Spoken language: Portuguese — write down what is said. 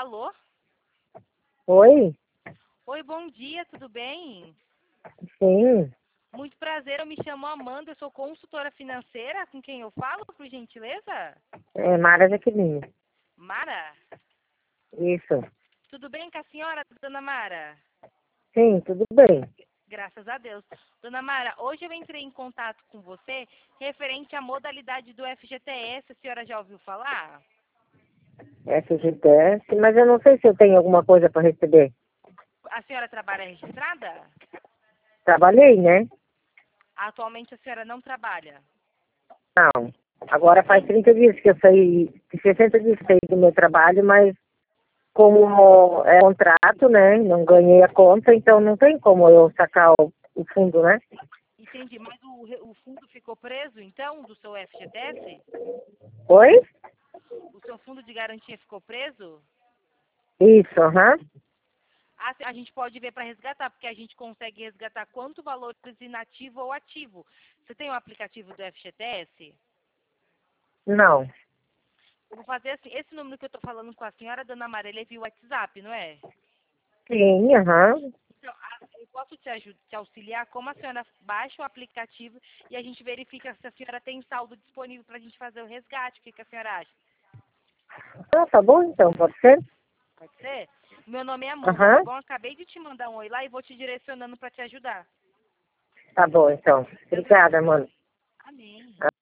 Alô? Oi? Oi, bom dia, tudo bem? Sim, Muito prazer, eu me chamo Amanda, eu sou consultora financeira. Com quem eu falo, por gentileza? é Mara Jaqueline. Mara? Isso. Tudo bem com a senhora, dona Mara? Sim, tudo bem. Graças a Deus. Dona Mara, hoje eu entrei em contato com você referente à modalidade do FGTS. A senhora já ouviu falar? FGTS, mas eu não sei se eu tenho alguma coisa para receber. A senhora trabalha registrada? Trabalhei, né? Atualmente a senhora não trabalha. Não. Agora faz 30 dias que eu saí, 60 dias que saí do meu trabalho, mas como é contrato, né? Não ganhei a conta, então não tem como eu sacar o fundo, né? Entendi, mas o fundo ficou preso, então, do seu FGTS? Oi? O seu fundo de garantia ficou preso? Isso, aham. A gente pode ver para resgatar, porque a gente consegue resgatar quanto valor inativo ou ativo. Você tem o aplicativo do FGTS? Não. Eu vou fazer assim, esse número que eu estou falando com a senhora, dona Maria, ele é via WhatsApp, não é? Sim, aham. Então, eu posso te auxiliar como a senhora baixa o aplicativo e a gente verifica se a senhora tem saldo disponível para a gente fazer o resgate. O que a senhora acha? Ah, tá bom então, pode ser? Pode ser? Meu nome é Amanda, tá Aham. bom? Acabei de te mandar um oi lá e vou te direcionando para te ajudar. Tá bom então. Deus Obrigada, abençoe. mano. Amém.